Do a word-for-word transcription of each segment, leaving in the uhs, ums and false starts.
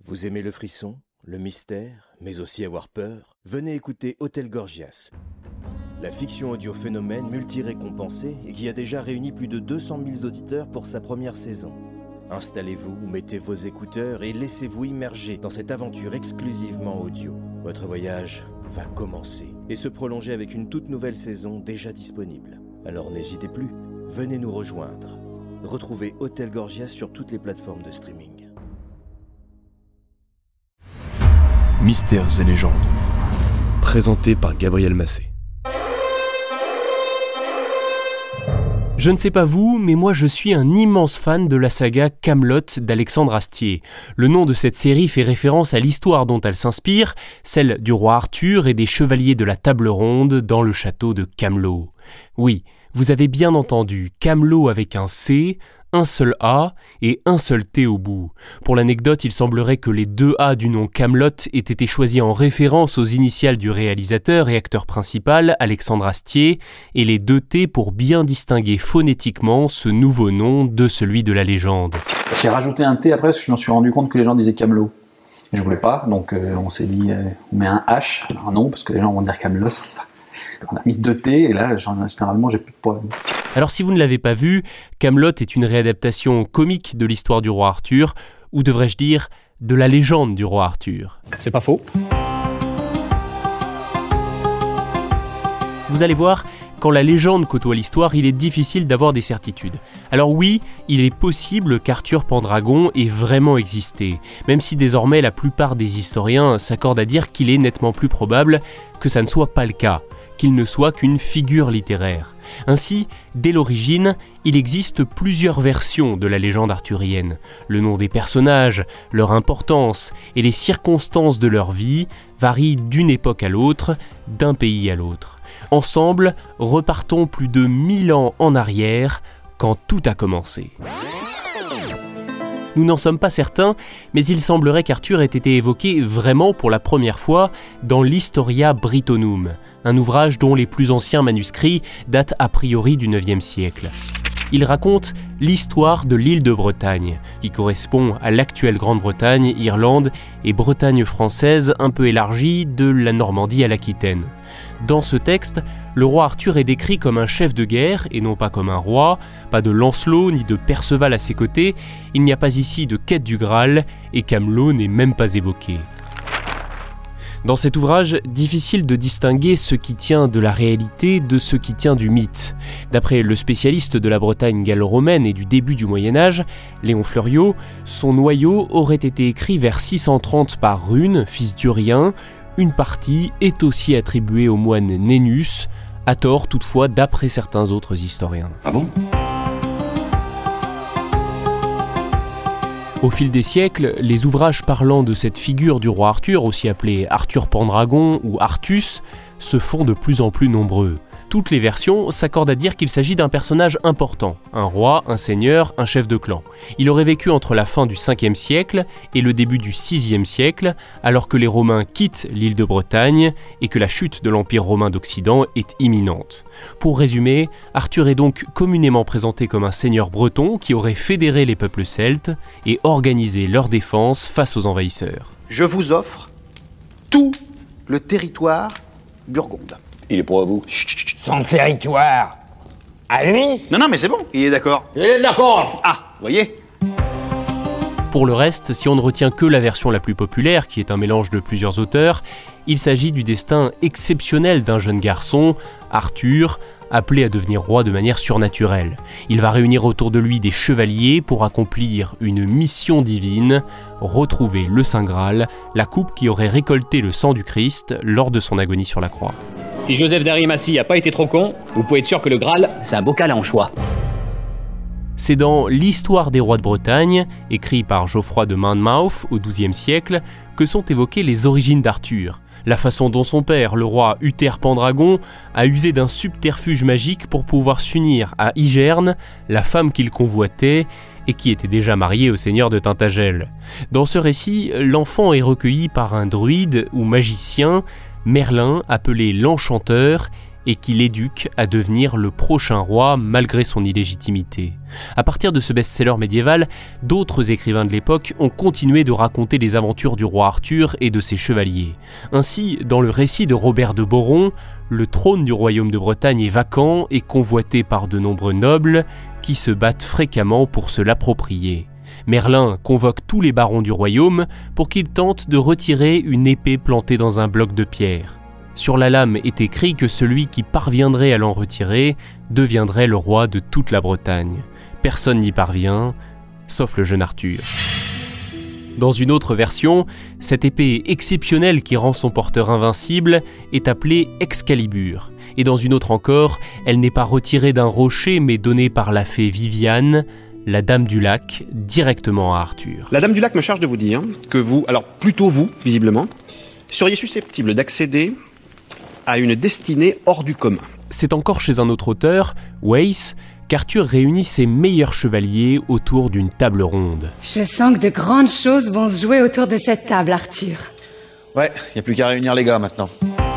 Vous aimez le frisson, le mystère, mais aussi avoir peur? Venez écouter Hôtel Gorgias, la fiction audio phénomène multi-récompensée et qui a déjà réuni plus de deux cent mille auditeurs pour sa première saison. Installez-vous, mettez vos écouteurs et laissez-vous immerger dans cette aventure exclusivement audio. Votre voyage va commencer et se prolonger avec une toute nouvelle saison déjà disponible. Alors n'hésitez plus, venez nous rejoindre. Retrouvez Hôtel Gorgias sur toutes les plateformes de streaming. Mystères et légendes, présenté par Gabriel Massé. Je ne sais pas vous, mais moi je suis un immense fan de la saga Kaamelott d'Alexandre Astier. Le nom de cette série fait référence à l'histoire dont elle s'inspire, celle du roi Arthur et des chevaliers de la table ronde dans le château de Camelot. Oui, vous avez bien entendu, Camelot avec un C, un seul A et un seul T au bout. Pour l'anecdote, il semblerait que les deux A du nom Kaamelott aient été choisis en référence aux initiales du réalisateur et acteur principal, Alexandre Astier, et les deux T pour bien distinguer phonétiquement ce nouveau nom de celui de la légende. J'ai rajouté un T après parce que je me suis rendu compte que les gens disaient Camelot. Je voulais pas, donc euh, on s'est dit, euh, on met un H, un nom, parce que les gens vont dire Camelot. On a mis deux T et là, généralement, j'ai plus de problème. Alors si vous ne l'avez pas vu, Kaamelott est une réadaptation comique de l'histoire du roi Arthur, ou devrais-je dire, de la légende du roi Arthur. C'est pas faux. Vous allez voir, quand la légende côtoie l'histoire, il est difficile d'avoir des certitudes. Alors oui, il est possible qu'Arthur Pendragon ait vraiment existé, même si désormais la plupart des historiens s'accordent à dire qu'il est nettement plus probable que ça ne soit pas le cas, qu'il ne soit qu'une figure littéraire. Ainsi, dès l'origine, il existe plusieurs versions de la légende arthurienne. Le nom des personnages, leur importance et les circonstances de leur vie varient d'une époque à l'autre, d'un pays à l'autre. Ensemble, repartons plus de mille ans en arrière, quand tout a commencé. Nous n'en sommes pas certains, mais il semblerait qu'Arthur ait été évoqué vraiment pour la première fois dans l'Historia Brittonum, un ouvrage dont les plus anciens manuscrits datent a priori du neuvième siècle. Il raconte l'histoire de l'île de Bretagne, qui correspond à l'actuelle Grande-Bretagne, Irlande et Bretagne française un peu élargie de la Normandie à l'Aquitaine. Dans ce texte, le roi Arthur est décrit comme un chef de guerre et non pas comme un roi, pas de Lancelot ni de Perceval à ses côtés, il n'y a pas ici de quête du Graal et Camelot n'est même pas évoqué. Dans cet ouvrage, difficile de distinguer ce qui tient de la réalité de ce qui tient du mythe. D'après le spécialiste de la Bretagne gallo-romaine et du début du Moyen-Âge, Léon Fleuriot, son noyau aurait été écrit vers six cent trente par Rune, fils d'Urien. Une partie est aussi attribuée au moine Nénus, à tort toutefois d'après certains autres historiens. Ah bon ? Au fil des siècles, les ouvrages parlant de cette figure du roi Arthur, aussi appelé Arthur Pendragon ou Artus, se font de plus en plus nombreux. Toutes les versions s'accordent à dire qu'il s'agit d'un personnage important, un roi, un seigneur, un chef de clan. Il aurait vécu entre la fin du cinquième siècle et le début du sixième siècle, alors que les Romains quittent l'île de Bretagne et que la chute de l'Empire romain d'Occident est imminente. Pour résumer, Arthur est donc communément présenté comme un seigneur breton qui aurait fédéré les peuples celtes et organisé leur défense face aux envahisseurs. Je vous offre tout le territoire burgonde. Il est pour à vous. Son territoire. À lui ? Non, non, mais c'est bon, il est d'accord. Il est d'accord. Ah, voyez ? Pour le reste, si on ne retient que la version la plus populaire, qui est un mélange de plusieurs auteurs, il s'agit du destin exceptionnel d'un jeune garçon, Arthur, appelé à devenir roi de manière surnaturelle. Il va réunir autour de lui des chevaliers pour accomplir une mission divine, retrouver le Saint Graal, la coupe qui aurait récolté le sang du Christ lors de son agonie sur la croix. Si Joseph d'Arimathie n'a pas été trop con, vous pouvez être sûr que le Graal, c'est un bocal à anchois. C'est dans l'Histoire des rois de Bretagne, écrit par Geoffroy de Monmouth au douzième siècle, que sont évoquées les origines d'Arthur. La façon dont son père, le roi Uther Pendragon, a usé d'un subterfuge magique pour pouvoir s'unir à Igerne, la femme qu'il convoitait et qui était déjà mariée au seigneur de Tintagel. Dans ce récit, l'enfant est recueilli par un druide ou magicien, Merlin, appelé l'Enchanteur, et qui l'éduque à devenir le prochain roi malgré son illégitimité. À partir de ce best-seller médiéval, d'autres écrivains de l'époque ont continué de raconter les aventures du roi Arthur et de ses chevaliers. Ainsi, dans le récit de Robert de Boron, le trône du royaume de Bretagne est vacant et convoité par de nombreux nobles qui se battent fréquemment pour se l'approprier. Merlin convoque tous les barons du royaume pour qu'ils tentent de retirer une épée plantée dans un bloc de pierre. Sur la lame est écrit que celui qui parviendrait à l'en retirer deviendrait le roi de toute la Bretagne. Personne n'y parvient, sauf le jeune Arthur. Dans une autre version, cette épée exceptionnelle qui rend son porteur invincible est appelée Excalibur. Et dans une autre encore, elle n'est pas retirée d'un rocher mais donnée par la fée Viviane, la Dame du Lac, directement à Arthur. La Dame du Lac me charge de vous dire que vous, alors plutôt vous, visiblement, seriez susceptible d'accéder à une destinée hors du commun. C'est encore chez un autre auteur, Weiss, qu'Arthur réunit ses meilleurs chevaliers autour d'une table ronde. Je sens que de grandes choses vont se jouer autour de cette table, Arthur. Ouais, y a plus qu'à réunir les gars maintenant.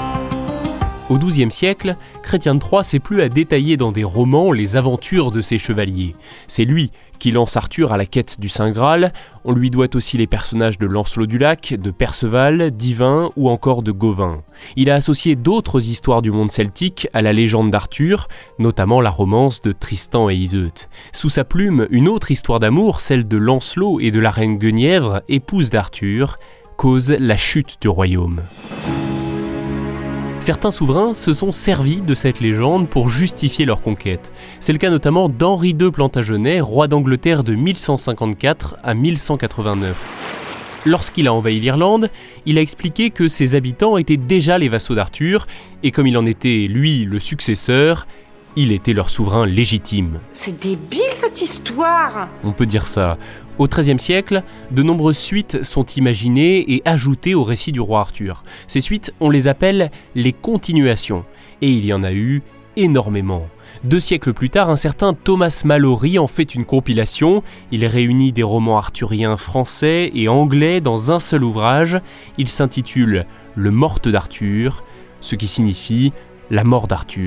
Au douzième siècle, Chrétien de Troyes s'est plu à détailler dans des romans les aventures de ses chevaliers. C'est lui qui lance Arthur à la quête du Saint Graal. On lui doit aussi les personnages de Lancelot du Lac, de Perceval, d'Yvain ou encore de Gauvin. Il a associé d'autres histoires du monde celtique à la légende d'Arthur, notamment la romance de Tristan et Iseut. Sous sa plume, une autre histoire d'amour, celle de Lancelot et de la reine Guenièvre, épouse d'Arthur, cause la chute du royaume. Certains souverains se sont servis de cette légende pour justifier leur conquête. C'est le cas notamment d'Henri deux Plantagenet, roi d'Angleterre de mille cent cinquante-quatre à mille cent quatre-vingt-neuf. Lorsqu'il a envahi l'Irlande, il a expliqué que ses habitants étaient déjà les vassaux d'Arthur, et comme il en était, lui, le successeur, il était leur souverain légitime. C'est débile cette histoire! On peut dire ça. Au treizième siècle, de nombreuses suites sont imaginées et ajoutées au récit du roi Arthur. Ces suites, on les appelle les continuations. Et il y en a eu énormément. Deux siècles plus tard, un certain Thomas Malory en fait une compilation. Il réunit des romans arthuriens français et anglais dans un seul ouvrage. Il s'intitule « Le Morte d'Arthur », ce qui signifie « La mort d'Arthur ».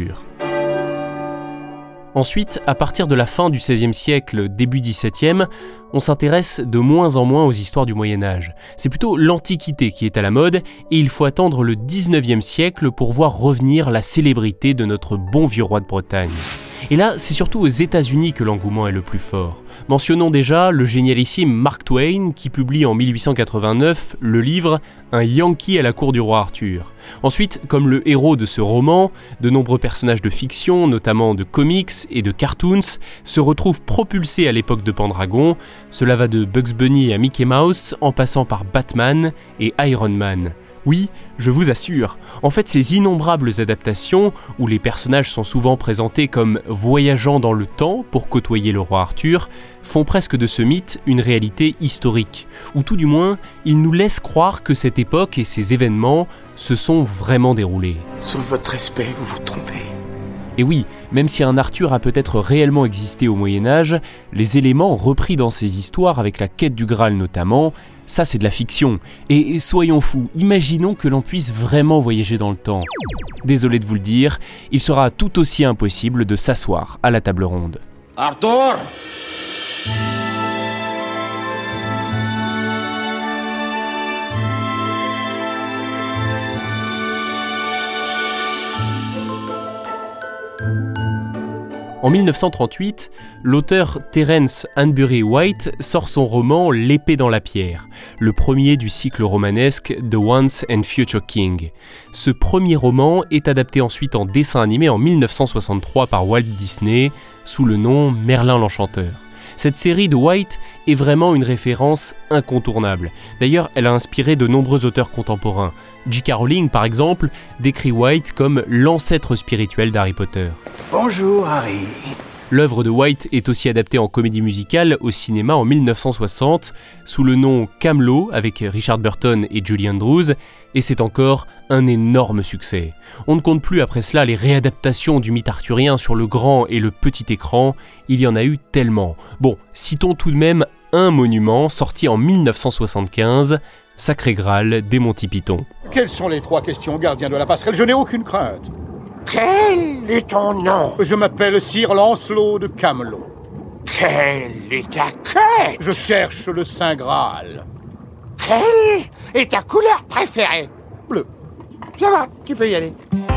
Ensuite, à partir de la fin du seizième siècle, début dix-septième, on s'intéresse de moins en moins aux histoires du Moyen-Âge. C'est plutôt l'Antiquité qui est à la mode, et il faut attendre le dix-neuvième siècle pour voir revenir la célébrité de notre bon vieux roi de Bretagne. Et là, c'est surtout aux États-Unis que l'engouement est le plus fort. Mentionnons déjà le génialissime Mark Twain qui publie en mille huit cent quatre-vingt-neuf le livre « Un Yankee à la cour du roi Arthur ». Ensuite, comme le héros de ce roman, de nombreux personnages de fiction, notamment de comics et de cartoons, se retrouvent propulsés à l'époque de Pendragon. Cela va de Bugs Bunny à Mickey Mouse, en passant par Batman et Iron Man. Oui, je vous assure, en fait ces innombrables adaptations, où les personnages sont souvent présentés comme voyageant dans le temps pour côtoyer le roi Arthur, font presque de ce mythe une réalité historique, ou tout du moins, ils nous laissent croire que cette époque et ces événements se sont vraiment déroulés. Sous votre respect, vous vous trompez. Et oui, même si un Arthur a peut-être réellement existé au Moyen-Âge, les éléments repris dans ces histoires, avec la quête du Graal notamment, ça c'est de la fiction. Et soyons fous, imaginons que l'on puisse vraiment voyager dans le temps. Désolé de vous le dire, il sera tout aussi impossible de s'asseoir à la table ronde. Arthur! En mille neuf cent trente-huit, l'auteur Terence Hanbury White sort son roman L'épée dans la pierre, le premier du cycle romanesque The Once and Future King. Ce premier roman est adapté ensuite en dessin animé en mille neuf cent soixante-trois par Walt Disney sous le nom Merlin l'Enchanteur. Cette série de White est vraiment une référence incontournable. D'ailleurs, elle a inspiré de nombreux auteurs contemporains. J K Rowling, par exemple, décrit White comme l'ancêtre spirituel d'Harry Potter. Bonjour, Harry. L'œuvre de White est aussi adaptée en comédie musicale au cinéma en mille neuf cent soixante sous le nom Camelot avec Richard Burton et Julie Andrews, et c'est encore un énorme succès. On ne compte plus après cela les réadaptations du mythe arthurien sur le grand et le petit écran, il y en a eu tellement. Bon, citons tout de même un monument sorti en mille neuf cent soixante-quinze, Sacré Graal des Monty Python. Quelles sont les trois questions, gardien de la passerelle? Je n'ai aucune crainte. Quel est ton nom? Je m'appelle Sir Lancelot de Camelot. Quelle est ta quête? Je cherche le Saint Graal. Quelle est ta couleur préférée? Bleu. Ça va, tu peux y aller.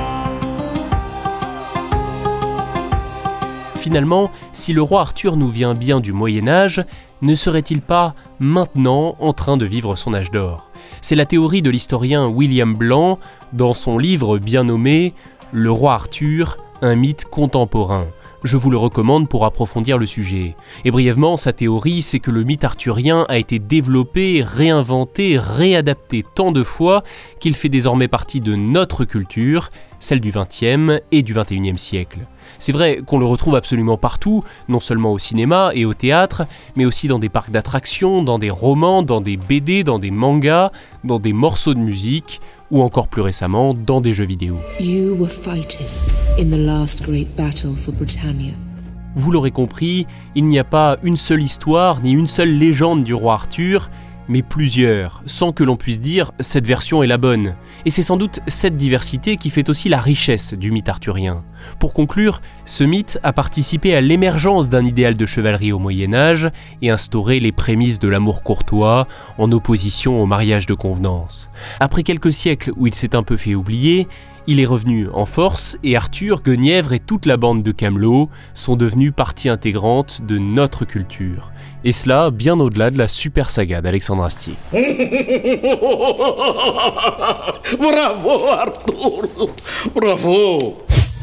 Finalement, si le roi Arthur nous vient bien du Moyen-Âge, ne serait-il pas maintenant en train de vivre son âge d'or? C'est la théorie de l'historien William Blanc dans son livre bien nommé « Le roi Arthur, un mythe contemporain ». Je vous le recommande pour approfondir le sujet. Et brièvement, sa théorie, c'est que le mythe arthurien a été développé, réinventé, réadapté tant de fois qu'il fait désormais partie de notre culture, celle du vingtième et du vingt et unième siècle. C'est vrai qu'on le retrouve absolument partout, non seulement au cinéma et au théâtre, mais aussi dans des parcs d'attractions, dans des romans, dans des B D, dans des mangas, dans des morceaux de musique, ou encore plus récemment, dans des jeux vidéo. You were fighting in the last great battle for Britannia. Vous l'aurez compris, il n'y a pas une seule histoire, ni une seule légende du roi Arthur, mais plusieurs, sans que l'on puisse dire « cette version est la bonne ». Et c'est sans doute cette diversité qui fait aussi la richesse du mythe arthurien. Pour conclure, ce mythe a participé à l'émergence d'un idéal de chevalerie au Moyen-Âge et instauré les prémices de l'amour courtois en opposition au mariage de convenance. Après quelques siècles où il s'est un peu fait oublier, il est revenu en force et Arthur, Guenièvre et toute la bande de Camelot sont devenus partie intégrante de notre culture. Et cela bien au-delà de la super saga d'Alexandre Astier. Bravo Arthur, bravo.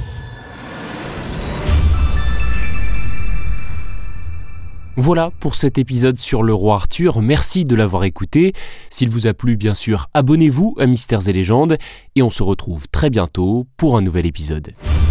Voilà pour cet épisode sur le roi Arthur, merci de l'avoir écouté. S'il vous a plu, bien sûr, abonnez-vous à Mystères et Légendes et on se retrouve très bientôt pour un nouvel épisode.